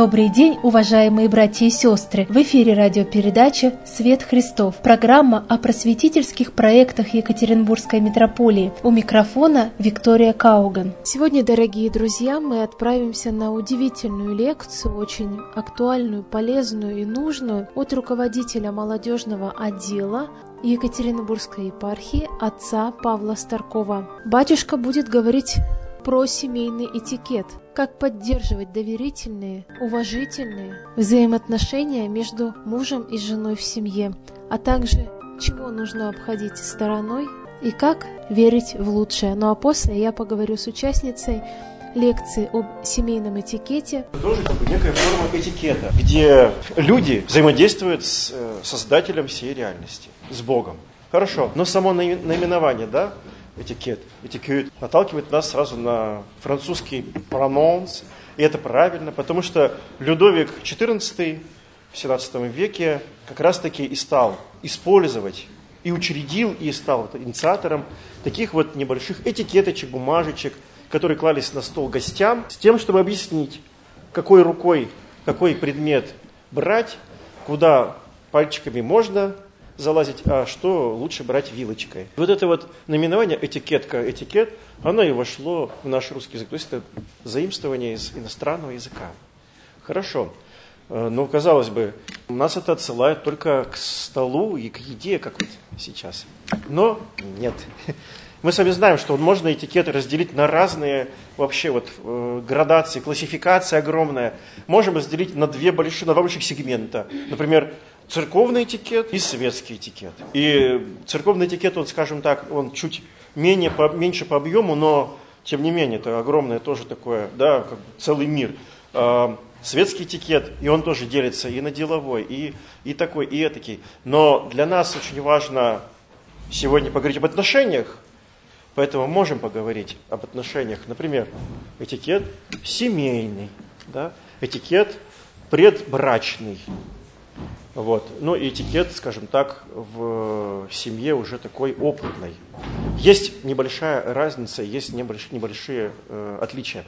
Добрый день, уважаемые братья и сестры! В эфире радиопередача «Свет Христов». Программа о просветительских проектах Екатеринбургской митрополии. У микрофона Виктория Кауган. Сегодня, дорогие друзья, мы отправимся на удивительную лекцию, очень актуальную, полезную и нужную от руководителя молодежного отдела Екатеринбургской епархии отца Павла Старкова. Батюшка будет говорить про семейный этикет, как поддерживать доверительные, уважительные взаимоотношения между мужем и женой в семье, а также чего нужно обходить стороной и как верить в лучшее. Ну а после я поговорю с участницей лекции об семейном этикете. Это тоже некая форма этикета, где люди взаимодействуют с Создателем всей реальности, с Богом. Хорошо, но само наименование, да? Этикет наталкивает нас сразу на французский прононс, и это правильно, потому что Людовик XIV в XVII веке как раз-таки и стал использовать, и учредил, и стал инициатором таких вот небольших этикеточек, бумажечек, которые клались на стол гостям, с тем, чтобы объяснить, какой рукой, какой предмет брать, куда пальчиками можно залазить, а что лучше брать вилочкой. Вот это вот наименование этикет, оно и вошло в наш русский язык. То есть это заимствование из иностранного языка. Хорошо. Но, казалось бы, нас это отсылает только к столу и к еде, как вот сейчас. Но нет. Мы с вами знаем, что можно этикеты разделить на разные вообще вот градации, классификация огромная. Можем разделить на два больших сегмента. Например, церковный этикет и светский этикет. И церковный этикет, он, скажем так, он чуть меньше по объему, но тем не менее, это огромное тоже такое, да, как бы целый мир. Светский этикет, и он тоже делится и на деловой, и такой, и этакий. Но для нас очень важно сегодня поговорить об отношениях, поэтому можем поговорить об отношениях. Например, этикет семейный, да, этикет предбрачный. Вот. Ну и этикет, скажем так, в семье уже такой опытный. Есть небольшая разница, есть небольшие отличия.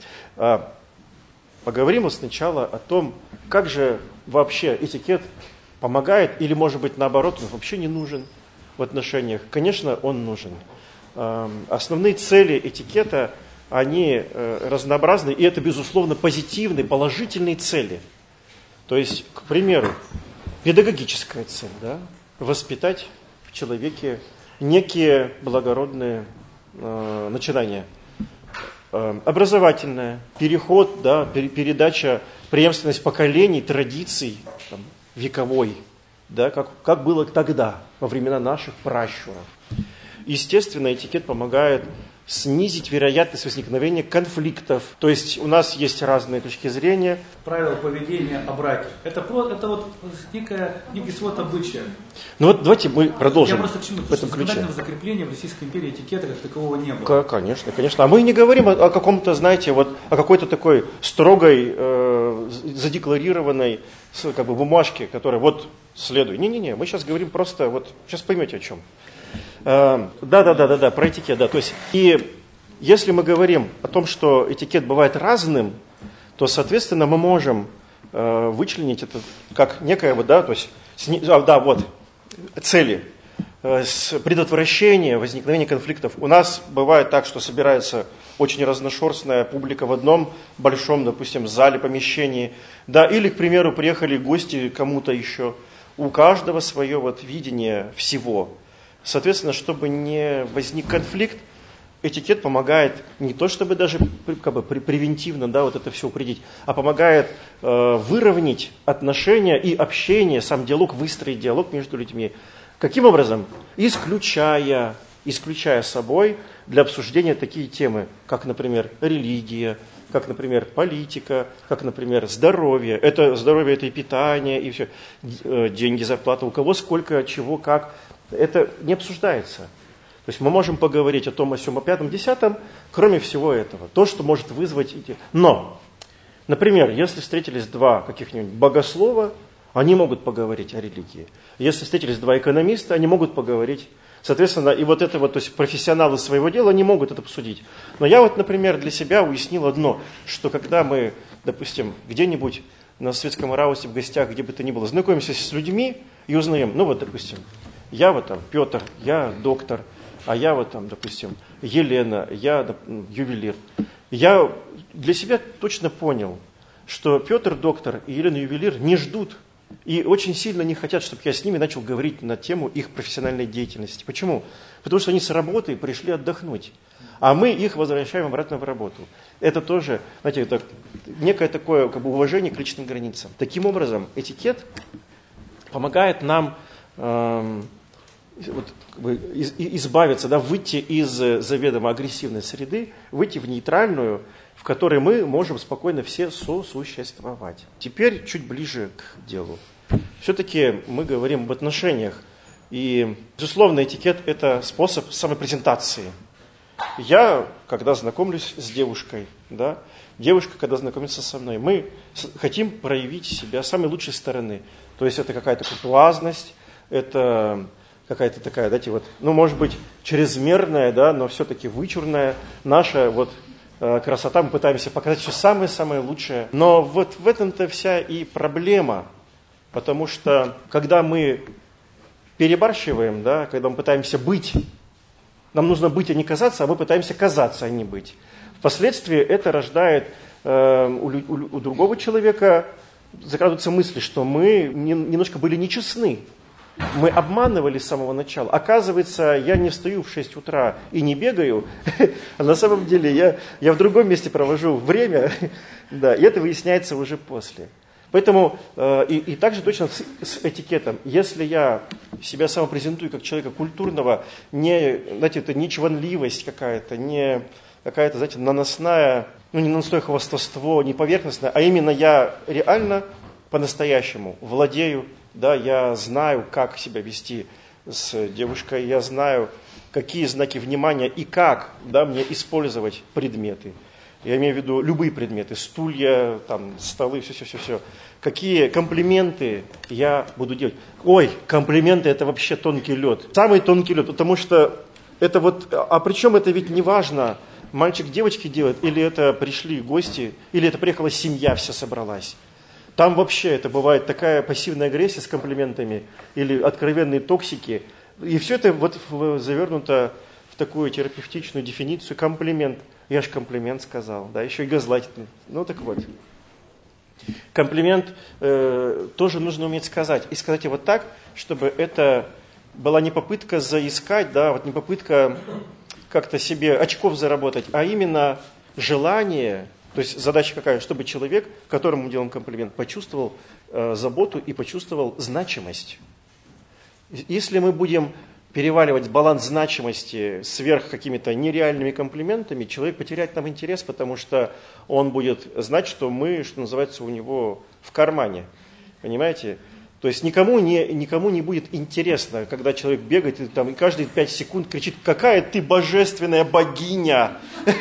Поговорим сначала о том, как же вообще этикет помогает, или, может быть, наоборот, он вообще не нужен в отношениях. Конечно, он нужен. Основные цели этикета, они разнообразны, и это, безусловно, позитивные, положительные цели. То есть, к примеру, педагогическая цель, да, воспитать в человеке некие благородные начинания. Образовательная, переход, да, передача, преемственность поколений, традиций там, вековой, да, как было тогда, во времена наших пращуров. Естественно, этикет помогает снизить вероятность возникновения конфликтов. То есть у нас есть разные точки зрения. Правила поведения о браке. Это вот некий свод обычая. Ну вот давайте мы продолжим. Я просто к чему? В этом ключе. Законодательного закрепления в Российской империи этикета как такового не было. Конечно. А мы не говорим о каком-то, знаете, вот о какой-то такой строгой, задекларированной как бы бумажке, которая вот следует. Не. Мы сейчас говорим просто, вот сейчас поймете о чем. Да, про этикет, да. То есть, и если мы говорим о том, что этикет бывает разным, то, соответственно, мы можем вычленить это как некое, вот, да, то есть, цели, с предотвращения возникновения конфликтов. У нас бывает так, что собирается очень разношерстная публика в одном большом, допустим, зале, помещении, да, или, к примеру, приехали гости кому-то еще. У каждого свое вот видение всего. Соответственно, чтобы не возник конфликт, этикет помогает не то, чтобы даже как бы превентивно, да, вот это все упредить, а помогает выровнять отношения и общение, сам диалог, выстроить диалог между людьми. Каким образом? Исключая собой для обсуждения такие темы, как, например, религия, как, например, политика, как, например, здоровье. Здоровье – это и питание, и все. Деньги, зарплата, у кого сколько, чего, как. Это не обсуждается. То есть мы можем поговорить о том, о сём, о пятом, десятом, кроме всего этого. То, что может вызвать эти... Но, например, если встретились два каких-нибудь богослова, они могут поговорить о религии. Если встретились два экономиста, они могут поговорить. Соответственно, и вот это вот, то есть профессионалы своего дела не могут это обсудить. Но я вот, например, для себя уяснил одно, что когда мы, допустим, где-нибудь на светском раусе, в гостях, где бы то ни было, знакомимся с людьми и узнаем, ну вот, допустим, я вот там Петр, я доктор, а я вот там, допустим, Елена, я ювелир. Я для себя точно понял, что Петр доктор и Елена ювелир не ждут и очень сильно не хотят, чтобы я с ними начал говорить на тему их профессиональной деятельности. Почему? Потому что они с работы пришли отдохнуть, а мы их возвращаем обратно в работу. Это тоже, знаете, это некое такое как бы уважение к личным границам. Таким образом, этикет помогает нам избавиться, да, выйти из заведомо агрессивной среды, выйти в нейтральную, в которой мы можем спокойно все сосуществовать. Теперь чуть ближе к делу. Все-таки мы говорим об отношениях. И, безусловно, этикет – это способ самопрезентации. Я, когда знакомлюсь с девушкой, да, девушка, когда знакомится со мной, мы хотим проявить себя с самой лучшей стороны. То есть это какая-то куртуазность, это какая-то такая, знаете, вот, ну, может быть, чрезмерная, да, но все-таки вычурная наша вот красота. Мы пытаемся показать все самое-самое лучшее. Но вот в этом-то вся и проблема. Потому что, когда мы перебарщиваем, да, когда мы пытаемся быть, нам нужно быть, а не казаться, а мы пытаемся казаться, а не быть. Впоследствии это рождает у другого человека, закрадываются мысли, что мы немножко были нечестны. Мы обманывали с самого начала. Оказывается, я не встаю в 6 утра и не бегаю, а на самом деле я в другом месте провожу время, да, и это выясняется уже после. Поэтому и также точно с этикетом. Если я себя самопрезентую как человека культурного, знаете, это не чванливость какая-то, не какая-то, знаете, наносная, ну не наносное хвастовство, не поверхностное, а именно я реально по-настоящему владею, да, я знаю, как себя вести с девушкой, я знаю, какие знаки внимания и как, да, мне использовать предметы. Я имею в виду любые предметы, стулья, там, столы, все. Какие комплименты я буду делать. Ой, комплименты – это вообще тонкий лед. Самый тонкий лед, потому что это вот, а причем это ведь не важно, мальчик девочке делает, или это пришли гости, или это приехала семья, вся собралась. Там вообще это бывает такая пассивная агрессия с комплиментами, или откровенные токсики. И все это вот завернуто в такую терапевтичную дефиницию комплимент. Я же комплимент сказал, да, еще и газлайтить. Ну так вот. Комплимент тоже нужно уметь сказать. И сказать его так, чтобы это была не попытка заискать, да, вот не попытка как-то себе очков заработать, а именно желание, то есть задача какая, чтобы человек, которому мы делаем комплимент, почувствовал заботу и почувствовал значимость. Если мы будем переваливать баланс значимости сверх какими-то нереальными комплиментами, человек потеряет нам интерес, потому что он будет знать, что мы, что называется, у него в кармане. Понимаете? То есть никому не будет интересно, когда человек бегает и там, каждые 5 секунд кричит: «Какая ты божественная богиня!»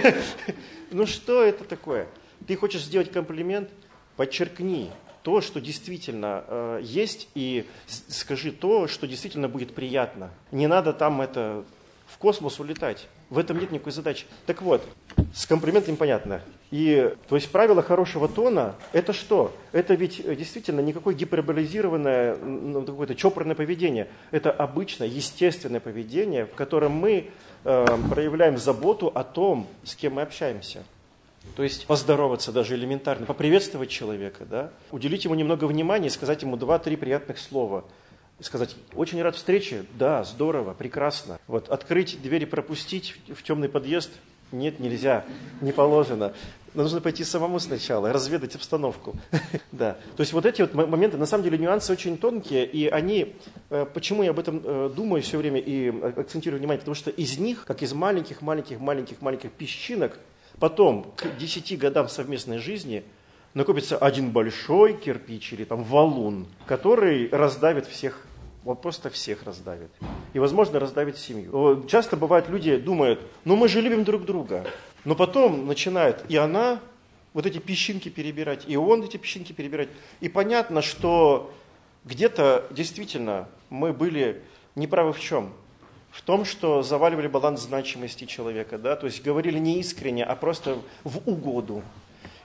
Ну что это такое? Ты хочешь сделать комплимент? Подчеркни то, что действительно есть, и скажи то, что действительно будет приятно. Не надо там в космос улетать. В этом нет никакой задачи. Так вот, с комплиментами понятно. То есть правило хорошего тона – это что? Это ведь действительно никакое гиперболизированное, какое-то чопорное поведение. Это обычное, естественное поведение, в котором мы проявляем заботу о том, с кем мы общаемся. То есть поздороваться даже элементарно, поприветствовать человека, да? Уделить ему немного внимания, сказать ему 2-3 приятных слова. Сказать: «Очень рад встрече», «Да, здорово, прекрасно». Вот, открыть дверь и пропустить в темный подъезд? Нет, нельзя, не положено. Но нужно пойти самому сначала, разведать обстановку. Да. То есть вот эти вот моменты, на самом деле нюансы очень тонкие, и они, почему я об этом думаю все время и акцентирую внимание, потому что из них, как из маленьких песчинок, потом к 10 годам совместной жизни накопится один большой кирпич или там валун, который раздавит всех, вот просто всех раздавит. И, возможно, раздавит семью. Часто бывает, люди думают: ну мы же любим друг друга. Но потом начинает и она вот эти песчинки перебирать, и он эти песчинки перебирать. И понятно, что где-то действительно мы были неправы в чем? В том, что заваливали баланс значимости человека, да? То есть говорили не искренне, а просто в угоду.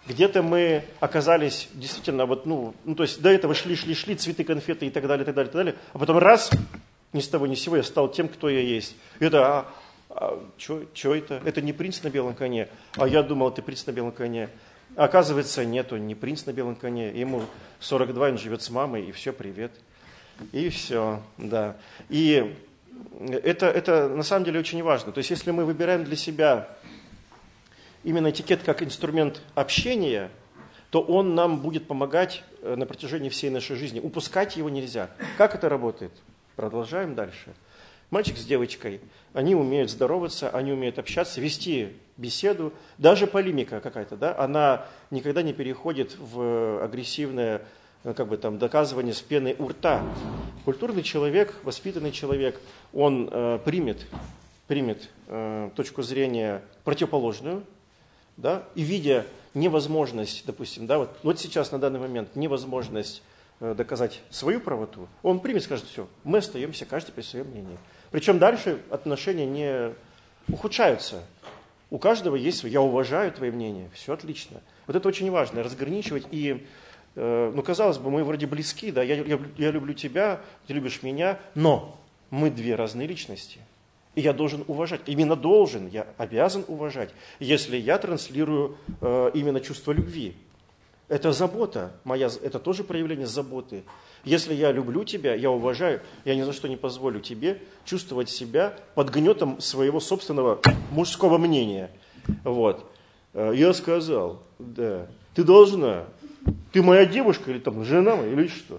Где-то мы оказались действительно, то есть до этого шли, цветы, конфеты и так далее, а потом раз, ни с того ни с сего я стал тем, кто я есть. Это, что это? Это не принц на белом коне, а я думал, ты принц на белом коне. А оказывается, нет, он не принц на белом коне, ему 42, он живет с мамой, и все, привет. И все, да. И это на самом деле очень важно. То есть если мы выбираем для себя именно этикет как инструмент общения, то он нам будет помогать на протяжении всей нашей жизни. Упускать его нельзя. Как это работает? Продолжаем дальше. Мальчик с девочкой, они умеют здороваться, они умеют общаться, вести беседу. Даже полемика какая-то, да, она никогда не переходит в агрессивное доказывание с пеной у рта. Культурный человек, воспитанный человек, он примет точку зрения противоположную, да, и видя невозможность, допустим, да, вот сейчас на данный момент невозможность доказать свою правоту, он примет, скажет, все, мы остаемся каждый при своем мнении. Причем дальше отношения не ухудшаются. У каждого есть свое, я уважаю твое мнение, все отлично. Вот это очень важно, разграничивать. И, казалось бы, мы вроде близки, да, я люблю тебя, ты любишь меня, но мы две разные личности. И я должен уважать, именно должен, я обязан уважать, если я транслирую именно чувство любви. Это забота моя, это тоже проявление заботы. Если я люблю тебя, я уважаю, я ни за что не позволю тебе чувствовать себя под гнетом своего собственного мужского мнения. Вот. Я сказал, да, ты должна, ты моя девушка или там жена моя, или что.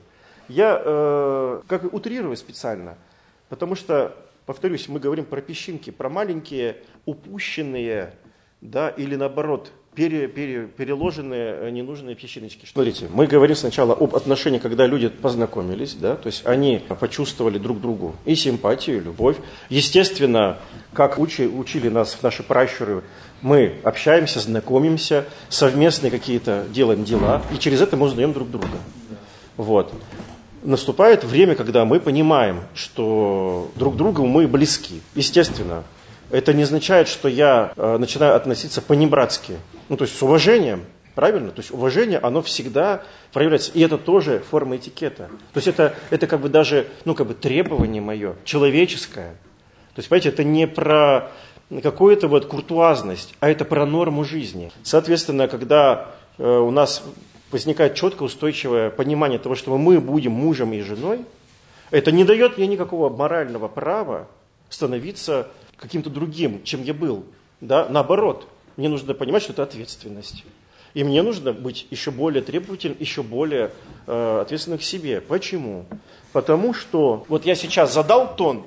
Я как утрирую специально, потому что, повторюсь, мы говорим про песчинки, про маленькие упущенные, да, или наоборот, переложенные ненужные песчиночки. Смотрите, мы говорим сначала об отношениях, когда люди познакомились, да, то есть они почувствовали друг другу и симпатию, и любовь. Естественно, как учили нас наши пращуры, мы общаемся, знакомимся, совместные какие-то делаем дела, и через это мы узнаем друг друга. Вот. Наступает время, когда мы понимаем, что друг другу мы близки. Естественно, это не означает, что я начинаю относиться по-небратски. То есть с уважением, правильно? То есть уважение, оно всегда проявляется. И это тоже форма этикета. То есть это как бы даже, требование мое, человеческое. То есть, понимаете, это не про какую-то куртуазность, а это про норму жизни. Соответственно, когда у нас возникает четкое, устойчивое понимание того, что мы будем мужем и женой, это не дает мне никакого морального права становиться каким-то другим, чем я был. Да? Наоборот, мне нужно понимать, что это ответственность. И мне нужно быть еще более требовательным, еще более ответственным к себе. Почему? Потому что вот я сейчас задал тон,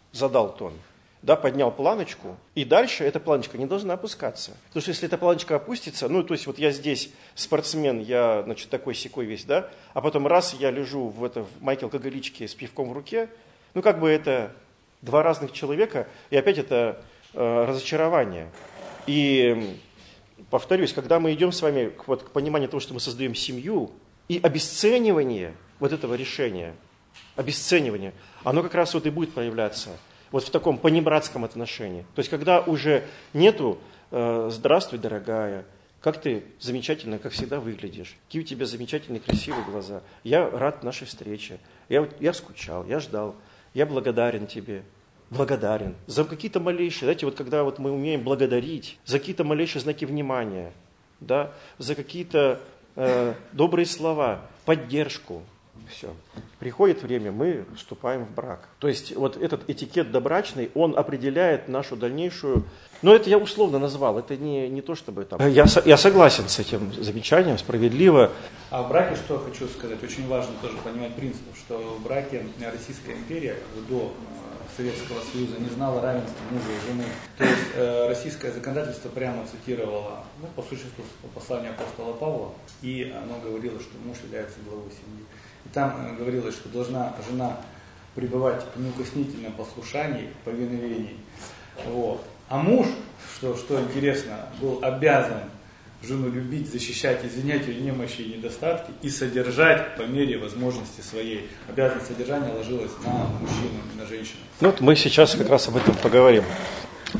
да, поднял планочку, и дальше эта планочка не должна опускаться. Потому что если эта планочка опустится, то есть вот я здесь спортсмен, я, такой-сякой весь, да, а потом раз я лежу в майке-алкоголичке с пивком в руке, это два разных человека, и опять это разочарование. И повторюсь, когда мы идем с вами к пониманию того, что мы создаем семью, и обесценивание этого решения, обесценивание, оно как раз и будет проявляться в таком понебратском отношении. То есть когда уже нету «здравствуй, дорогая», как ты замечательно, как всегда, выглядишь, какие у тебя замечательные, красивые глаза, я рад нашей встрече, я скучал, я ждал, я благодарен тебе. Благодарен за какие-то малейшие, знаете, когда мы умеем благодарить, за какие-то малейшие знаки внимания, да, за какие-то добрые слова, поддержку, все. Приходит время, мы вступаем в брак. То есть этот этикет добрачный, он определяет нашу дальнейшую, это я условно назвал, это не то, чтобы там... Я согласен с этим замечанием, справедливо. А в браке, что хочу сказать, очень важно тоже понимать принцип, что в браке Российская империя до Советского Союза не знала равенства мужа и жены. То есть российское законодательство прямо цитировало, по существу, послание апостола Павла, и оно говорило, что муж является главой семьи. И там говорилось, что должна жена пребывать в неукоснительном послушании, повиновении. Вот. А муж, что интересно, был обязан жену любить, защищать, извинять ее немощи и недостатки и содержать по мере возможности своей. Обязанность содержания ложилась на мужчину и на женщину. Мы сейчас как раз об этом поговорим.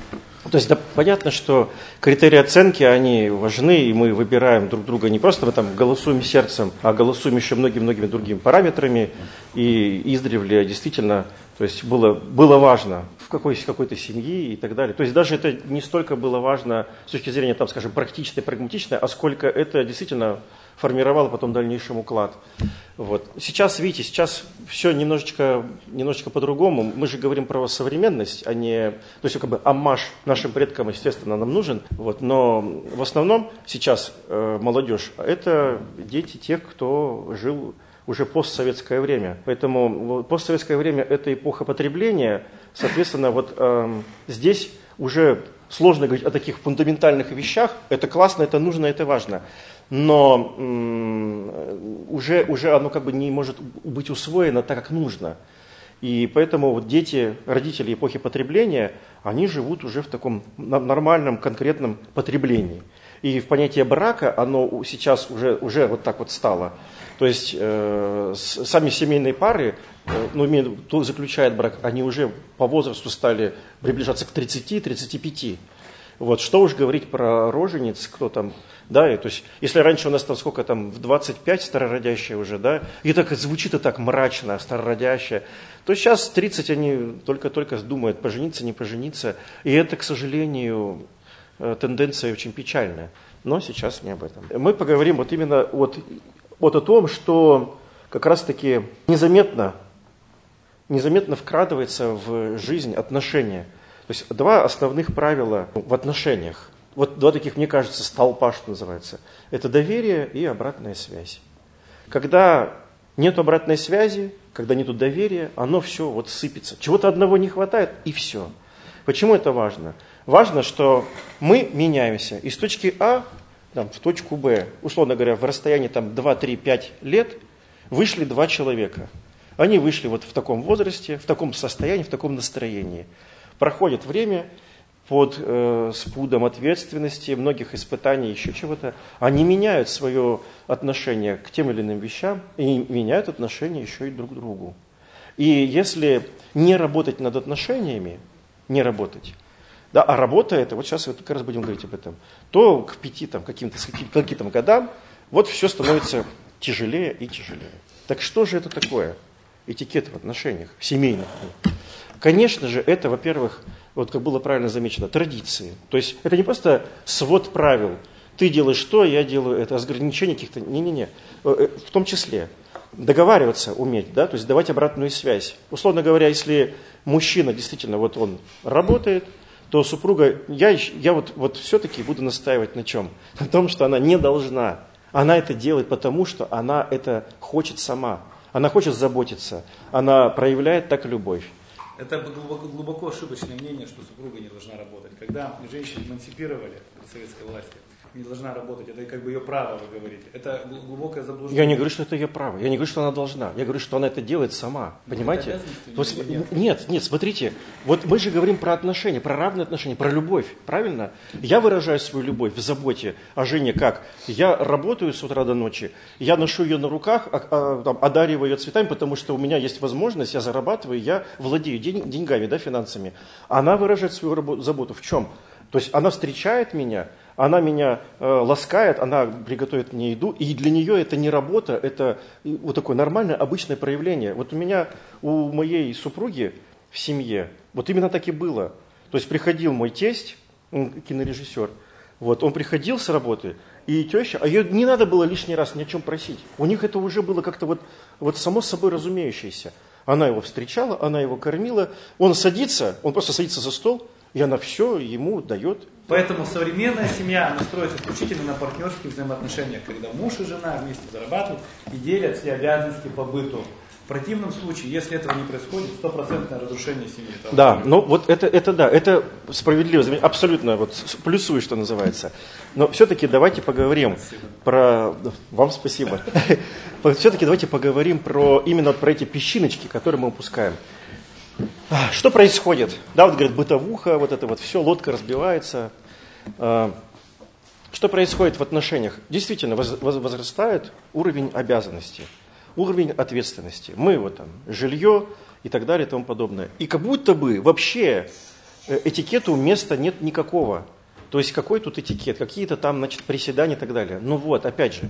То есть, да, понятно, что критерии оценки, они важны, и мы выбираем друг друга не просто мы там голосуем сердцем, а голосуем еще многими-многими другими параметрами, и издревле действительно, то есть было важно в какой-то семье и так далее. То есть даже это не столько было важно с точки зрения, там, скажем, практичной, прагматичной, а сколько это действительно формировало потом дальнейший уклад. Вот. Сейчас, видите, все немножечко по-другому. Мы же говорим про современность, а не... То есть как бы оммаж нашим предкам, естественно, нам нужен. Вот. Но в основном сейчас молодежь – это дети тех, кто жил уже постсоветское время. Поэтому постсоветское время – это эпоха потребления. Соответственно, вот здесь уже сложно говорить о таких фундаментальных вещах. Это классно, это нужно, это важно. Но уже оно как бы не может быть усвоено так, как нужно. И поэтому вот дети, родители эпохи потребления, они живут уже в таком нормальном, конкретном потреблении. И в понятие брака оно сейчас уже вот так вот стало. То есть сами семейные пары, кто заключает брак, они уже по возрасту стали приближаться к 30-35. Вот, что уж говорить про рожениц, кто там, да, и, то есть, если раньше у нас там сколько там, в 25 старородящие уже, да, и так звучит и так мрачно, старородящие, то сейчас 30 они только-только думают, пожениться, не пожениться, и это, к сожалению, тенденция очень печальная, но сейчас не об этом. Мы поговорим вот именно вот о том, что как раз-таки незаметно вкрадывается в жизнь отношения. То есть два основных правила в отношениях. Вот два таких, мне кажется, столпа, что называется. Это доверие и обратная связь. Когда нет обратной связи, когда нет доверия, оно все вот сыпется. Чего-то одного не хватает, и все. Почему это важно? Важно, что мы меняемся из точки А там, в точку Б. Условно говоря, в расстоянии там, 2, 3, 5 лет вышли два человека. Они вышли вот в таком возрасте, в таком состоянии, в таком настроении. Проходит время под спудом ответственности, многих испытаний, еще чего-то. Они меняют свое отношение к тем или иным вещам и меняют отношение еще и друг к другу. И если не работать над отношениями, не работать, да, а работа это, вот сейчас мы как раз будем говорить об этом, то к 5 там, каким-то годам вот все становится тяжелее и тяжелее. Так что же это такое? Этикет в отношениях, семейных. Конечно же, это, во-первых, вот как было правильно замечено, традиции. То есть это не просто свод правил. Ты делаешь то, я делаю это, ограничения каких-то. Не-не-не. В том числе договариваться уметь, да, то есть давать обратную связь. Условно говоря, если мужчина действительно вот он работает, то супруга, я вот все-таки буду настаивать на чем? На том, что она не должна. Она это делает потому, что она это хочет сама. Она хочет заботиться. Она проявляет так любовь. Это глубоко ошибочное мнение, что супруга не должна работать. Когда женщину эмансипировали при советской власти, не должна работать, это как бы ее право, вы говорите. Это глубокое заблуждение. Я не говорю, что это ее право, я не говорю, что она должна, я говорю, что она это делает сама, понимаете? Нет, смотрите, вот мы же говорим про отношения, про равные отношения, про любовь, правильно? Я выражаю свою любовь в заботе о жене как? Я работаю с утра до ночи, я ношу ее на руках, одариваю ее цветами, потому что у меня есть возможность, я зарабатываю, я владею деньгами, да, финансами. Она выражает свою заботу в чем? То есть она встречает меня, она меня ласкает, она приготовит мне еду, и для нее это не работа, это вот такое нормальное, обычное проявление. Вот у моей супруги в семье, вот именно так и было. То есть приходил мой тесть, он кинорежиссер, вот, он приходил с работы, и теща, а ее не надо было лишний раз ни о чем просить. У них это уже было как-то вот само собой разумеющееся. Она его встречала, она его кормила, он просто садится за стол, и она все ему дает. Поэтому современная семья, она строится исключительно на партнерских взаимоотношениях, когда муж и жена вместе зарабатывают и делят все обязанности по быту. В противном случае, если этого не происходит, 100% разрушение семьи. Да, ну вот это справедливо, абсолютно вот плюсую, что называется. Но все-таки давайте поговорим про... Вам спасибо. Все-таки давайте поговорим именно про эти песчиночки, которые мы упускаем. Что происходит? Да, вот говорят, бытовуха, вот это вот все, лодка разбивается. Что происходит в отношениях? Действительно, возрастает уровень обязанностей, уровень ответственности. Мы вот там, жилье и так далее и тому подобное. И как будто бы вообще этикету места нет никакого. То есть какой тут этикет, какие-то там, значит, приседания и так далее. Ну вот, опять же,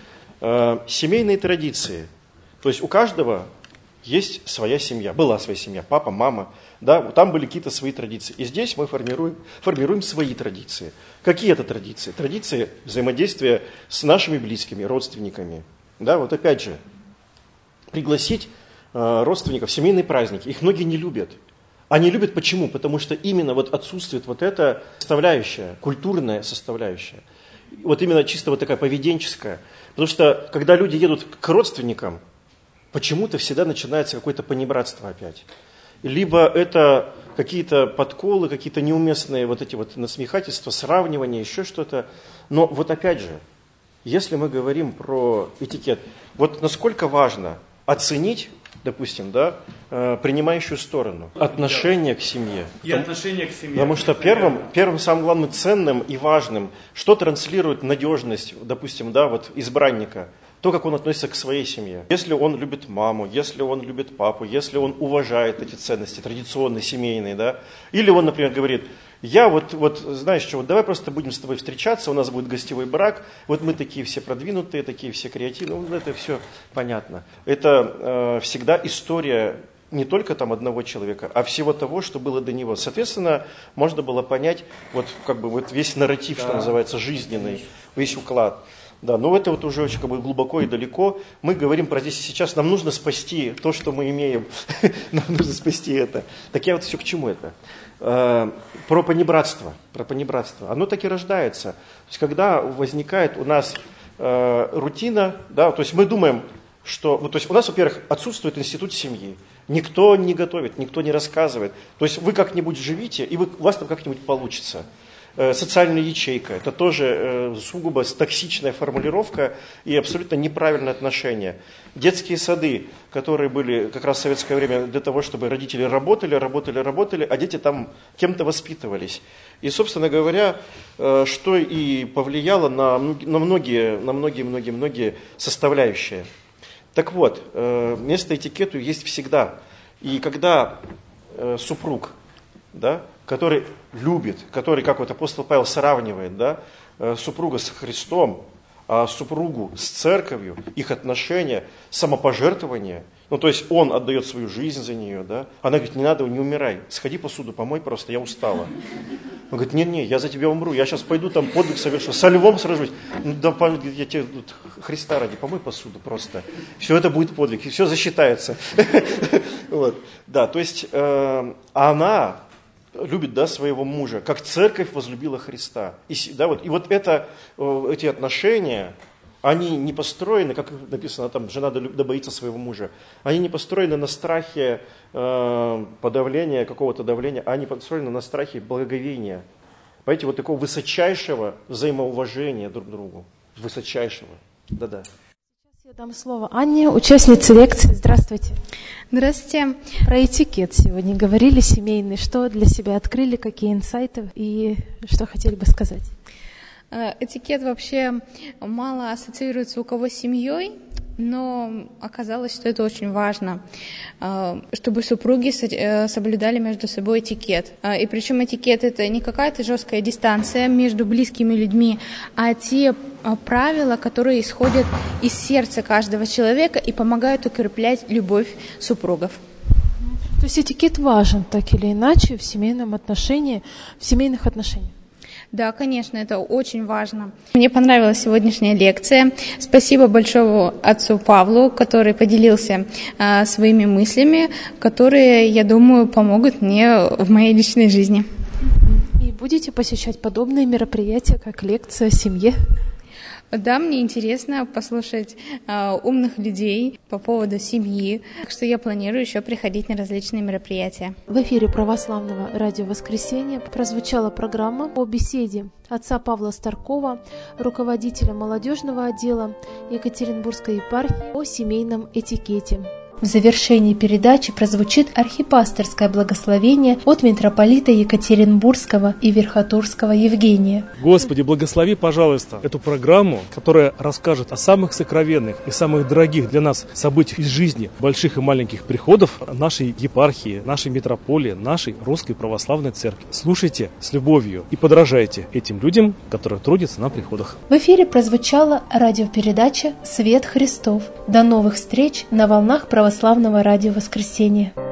семейные традиции. То есть у каждого есть своя семья, была своя семья, папа, мама, да, там были какие-то свои традиции. И здесь мы формируем свои традиции. Какие это традиции? Традиции взаимодействия с нашими близкими, родственниками. Да, вот опять же, пригласить родственников в семейные праздники. Их многие не любят. Они любят почему? Потому что именно вот отсутствует вот эта составляющая, культурная составляющая. Вот именно чисто вот такая поведенческая. Потому что когда люди едут к родственникам, почему-то всегда начинается какое-то понебратство опять. Либо это какие-то подколы, какие-то неуместные вот эти вот насмехательства, сравнивания, еще что-то. Но вот опять же, если мы говорим про этикет, вот насколько важно оценить, допустим, да, принимающую сторону, отношение к семье. И отношение к семье. Потому что первым, самым главным, ценным и важным, что транслирует надежность, допустим, да, вот избранника, то, как он относится к своей семье. Если он любит маму, если он любит папу, если он уважает эти ценности традиционные, семейные, да, или он, например, говорит, я вот знаешь что, вот давай просто будем с тобой встречаться, у нас будет гостевой брак, вот мы такие все продвинутые, такие все креативные, ну, это все понятно. Это всегда история не только там одного человека, а всего того, что было до него. Соответственно, можно было понять вот как бы вот весь нарратив, что называется, жизненный, весь уклад. Да, но это вот уже очень как бы глубоко и далеко. Мы говорим про здесь и сейчас. Нам нужно спасти то, что мы имеем. Нам нужно спасти это. Так я вот все к чему это? Про понебратство. Оно так и рождается. То есть когда возникает у нас рутина, да, то есть мы думаем, что, ну, то есть у нас, во-первых, отсутствует институт семьи. Никто не готовит, никто не рассказывает. То есть вы как-нибудь живите, и у вас там как-нибудь получится. Социальная ячейка – это тоже сугубо токсичная формулировка и абсолютно неправильное отношение. Детские сады, которые были как раз в советское время для того, чтобы родители работали, а дети там кем-то воспитывались. И, собственно говоря, что и повлияло на многие составляющие. Так вот, место этикету есть всегда. И когда супруг, да, который любит, который, как вот апостол Павел сравнивает, да, супруга с Христом, а супругу с церковью, их отношения, самопожертвование, ну то есть он отдает свою жизнь за нее, да, она говорит, не надо, не умирай, сходи посуду помой просто, я устала. Он говорит, не, я за тебя умру, я сейчас пойду там подвиг совершу, со львом сражусь, ну да, я тебе Христа ради, помой посуду просто, все это будет подвиг, и все засчитается. Вот, да, то есть она любит, да, своего мужа, как церковь возлюбила Христа. И вот эти отношения, они не построены, как написано там, жена да боится своего мужа, они не построены на страхе подавления, какого-то давления, а они построены на страхе благоговения. Понимаете, вот такого высочайшего взаимоуважения друг к другу. Высочайшего. Да-да. Я дам слово Анне, участнице лекции. Здравствуйте. Здравствуйте. Про этикет сегодня говорили, семейный. Что для себя открыли, какие инсайты и что хотели бы сказать? Этикет вообще мало ассоциируется у кого с семьей, но оказалось, что это очень важно, чтобы супруги соблюдали между собой этикет. И причем этикет – это не какая-то жесткая дистанция между близкими людьми, а те правила, которые исходят из сердца каждого человека и помогают укреплять любовь супругов. То есть этикет важен так или иначе в семейных отношениях. Да, конечно, это очень важно. Мне понравилась сегодняшняя лекция. Спасибо большое отцу Павлу, который поделился своими мыслями, которые, я думаю, помогут мне в моей личной жизни. И будете посещать подобные мероприятия, как лекция о семье? Да, мне интересно послушать умных людей по поводу семьи, так что я планирую еще приходить на различные мероприятия. В эфире Православного радио «Воскресенье» прозвучала программа о беседе отца Павла Старкова, руководителя молодежного отдела Екатеринбургской епархии, о семейном этикете. В завершении передачи прозвучит архипасторское благословение от митрополита Екатеринбургского и Верхотурского Евгения. Господи, благослови, пожалуйста, эту программу, которая расскажет о самых сокровенных и самых дорогих для нас событиях из жизни больших и маленьких приходов нашей епархии, нашей митрополии, нашей Русской Православной Церкви. Слушайте с любовью и подражайте этим людям, которые трудятся на приходах. В эфире прозвучала радиопередача «Свет Христов». До новых встреч на волнах Православного радио Воскресенья.